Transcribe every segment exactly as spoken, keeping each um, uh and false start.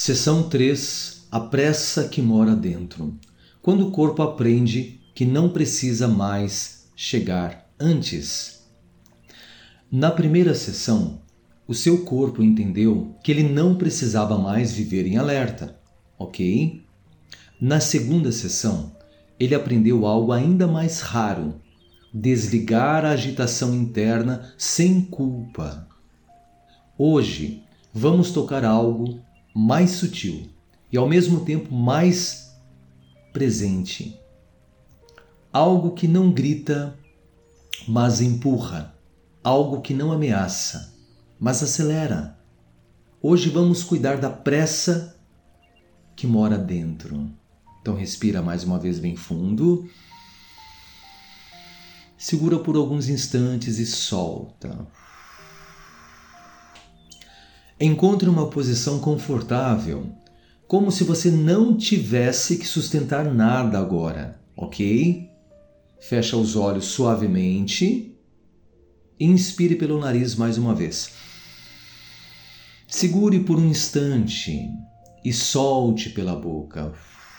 Seção três. A pressa que mora dentro. Quando o corpo aprende que não precisa mais chegar antes. Na primeira sessão, o seu corpo entendeu que ele não precisava mais viver em alerta, ok? Na segunda sessão, ele aprendeu algo ainda mais raro: desligar a agitação interna sem culpa. Hoje, vamos tocar algo mais sutil e ao mesmo tempo mais presente. Algo que não grita, mas empurra. Algo que não ameaça, mas acelera. Hoje vamos cuidar da pressa que mora dentro. Então respira mais uma vez bem fundo. Segura por alguns instantes e solta. Encontre uma posição confortável, como se você não tivesse que sustentar nada agora, ok? Fecha os olhos suavemente. Inspire pelo nariz mais uma vez. Segure por um instante e solte pela boca.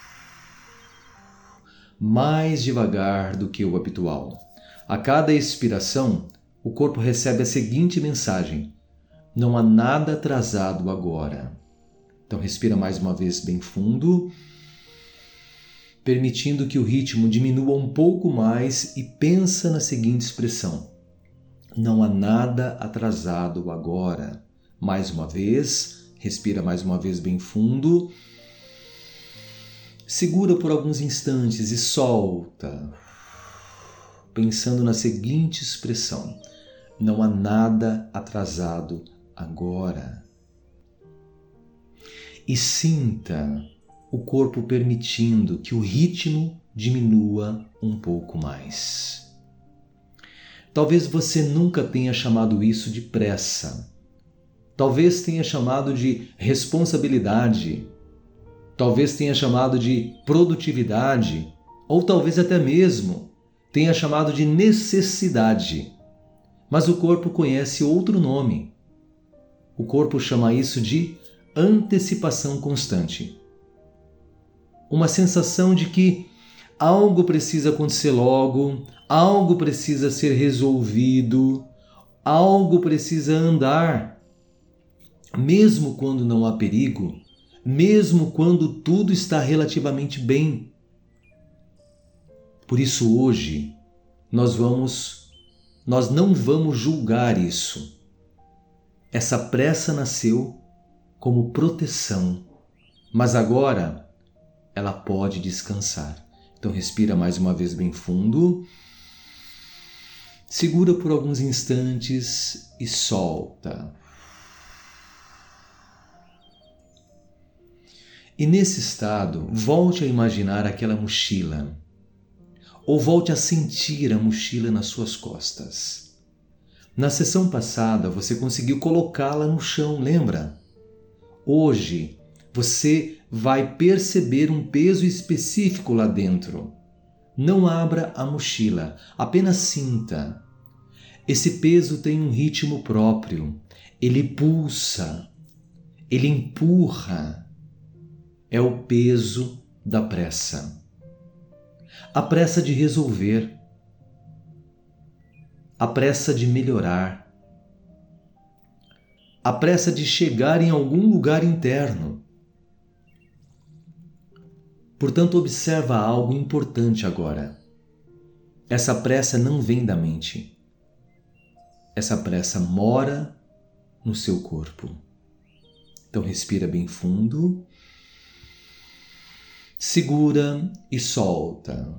Mais devagar do que o habitual. A cada expiração, o corpo recebe a seguinte mensagem: não há nada atrasado agora. Então respira mais uma vez bem fundo, permitindo que o ritmo diminua um pouco mais e pensa na seguinte expressão: não há nada atrasado agora. Mais uma vez, respira mais uma vez bem fundo, segura por alguns instantes e solta, pensando na seguinte expressão: não há nada atrasado agora. E sinta o corpo permitindo que o ritmo diminua um pouco mais. Talvez você nunca tenha chamado isso de pressa. Talvez tenha chamado de responsabilidade. Talvez tenha chamado de produtividade. Ou talvez até mesmo tenha chamado de necessidade. Mas o corpo conhece outro nome. O corpo chama isso de antecipação constante. Uma sensação de que algo precisa acontecer logo, algo precisa ser resolvido, algo precisa andar. Mesmo quando não há perigo, mesmo quando tudo está relativamente bem. Por isso hoje nós vamos, nós não vamos julgar isso. Essa pressa nasceu como proteção, mas agora ela pode descansar. Então respira mais uma vez bem fundo, segura por alguns instantes e solta. E nesse estado, volte a imaginar aquela mochila, ou volte a sentir a mochila nas suas costas. Na sessão passada, você conseguiu colocá-la no chão, lembra? Hoje, você vai perceber um peso específico lá dentro. Não abra a mochila, apenas sinta. Esse peso tem um ritmo próprio. Ele pulsa, ele empurra. É o peso da pressa. A pressa de resolver. A pressa de melhorar. A pressa de chegar em algum lugar interno. Portanto, observa algo importante agora. Essa pressa não vem da mente. Essa pressa mora no seu corpo. Então respira bem fundo. Segura e solta.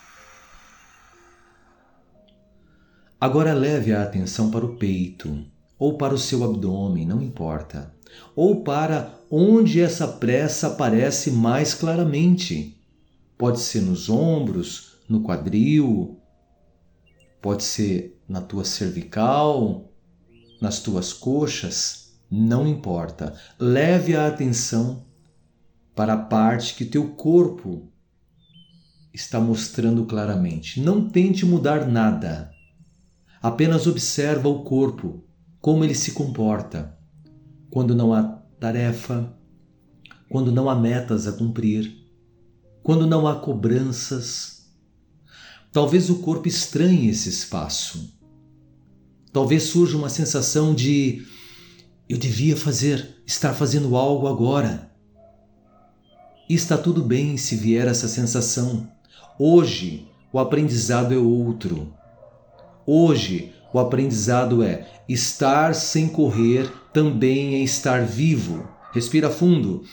Agora leve a atenção para o peito, ou para o seu abdômen, não importa, ou para onde essa pressa aparece mais claramente. Pode ser nos ombros, no quadril, pode ser na tua cervical, nas tuas coxas, não importa. Leve a atenção para a parte que teu corpo está mostrando claramente. Não tente mudar nada. Apenas observa o corpo, como ele se comporta. Quando não há tarefa, quando não há metas a cumprir, quando não há cobranças. Talvez o corpo estranhe esse espaço. Talvez surja uma sensação de eu devia fazer, estar fazendo algo agora. E está tudo bem se vier essa sensação. Hoje o aprendizado é outro. Hoje o aprendizado é estar sem correr também é estar vivo. Respira fundo.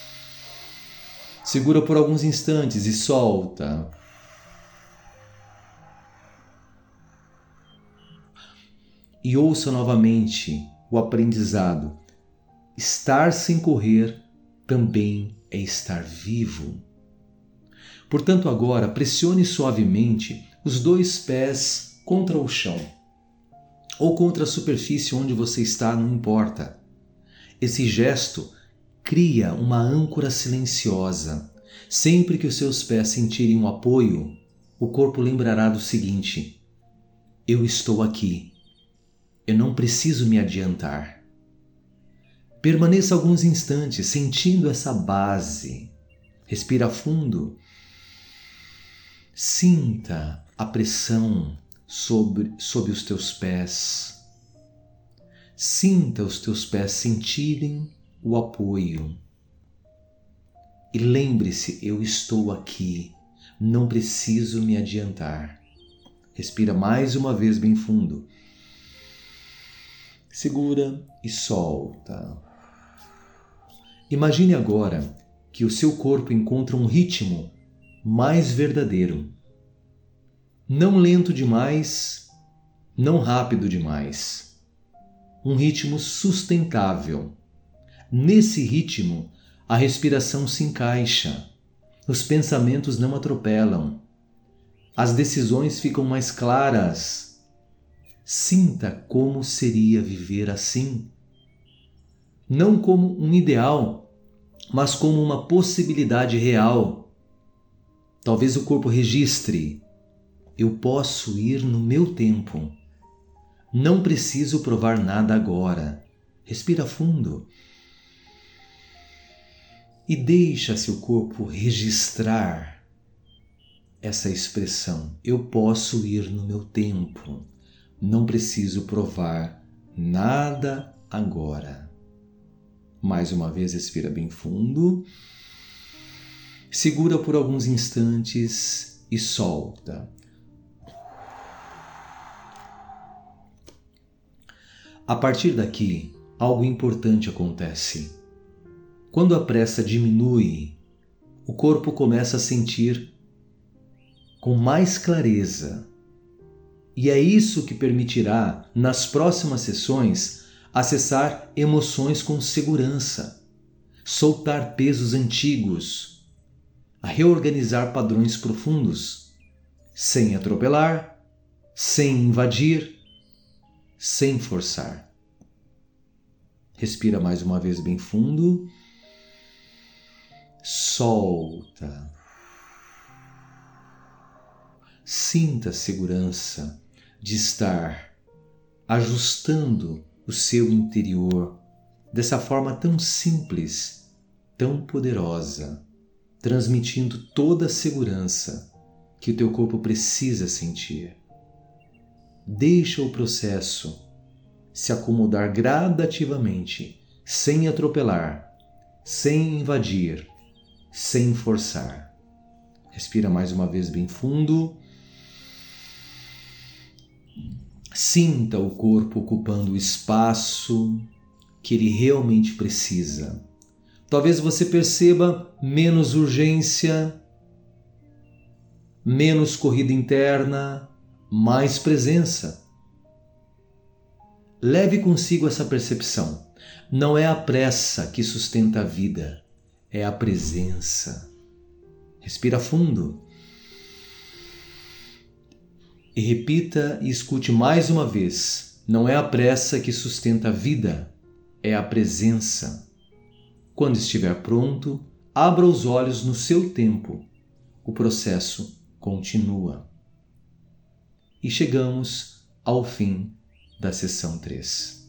Segura por alguns instantes e solta. E ouça novamente o aprendizado. Estar sem correr também é estar vivo. Portanto, agora pressione suavemente os dois pés contra o chão ou contra a superfície onde você está, não importa. Esse gesto cria uma âncora silenciosa. Sempre que os seus pés sentirem um apoio, o corpo lembrará do seguinte: eu estou aqui. Eu não preciso me adiantar. Permaneça alguns instantes sentindo essa base. Respira fundo. Sinta a pressão sobre, sobre os teus pés. Sinta os teus pés sentirem o apoio. E lembre-se, eu estou aqui. Não preciso me adiantar. Respira mais uma vez bem fundo. Segura e solta. Imagine agora que o seu corpo encontra um ritmo mais verdadeiro. Não lento demais, não rápido demais. Um ritmo sustentável. Nesse ritmo, a respiração se encaixa. Os pensamentos não atropelam. As decisões ficam mais claras. Sinta como seria viver assim. Não como um ideal, mas como uma possibilidade real. Talvez o corpo registre: eu posso ir no meu tempo. Não preciso provar nada agora. Respira fundo. E deixa seu corpo registrar essa expressão: eu posso ir no meu tempo. Não preciso provar nada agora. Mais uma vez, respira bem fundo. Segura por alguns instantes e solta. A partir daqui, algo importante acontece. Quando a pressa diminui, o corpo começa a sentir com mais clareza. E é isso que permitirá, nas próximas sessões, acessar emoções com segurança, soltar pesos antigos, a reorganizar padrões profundos, sem atropelar, sem invadir, sem forçar. Respira mais uma vez bem fundo. Solta. Sinta a segurança de estar ajustando o seu interior dessa forma tão simples, tão poderosa, transmitindo toda a segurança que o teu corpo precisa sentir. Deixa o processo se acomodar gradativamente, sem atropelar, sem invadir, sem forçar. Respira mais uma vez bem fundo. Sinta o corpo ocupando o espaço que ele realmente precisa. Talvez você perceba menos urgência, menos corrida interna, mais presença. Leve consigo essa percepção. Não é a pressa que sustenta a vida, é a presença. Respira fundo. E repita e escute mais uma vez. Não é a pressa que sustenta a vida, é a presença. Quando estiver pronto, abra os olhos no seu tempo. O processo continua. E chegamos ao fim da sessão três.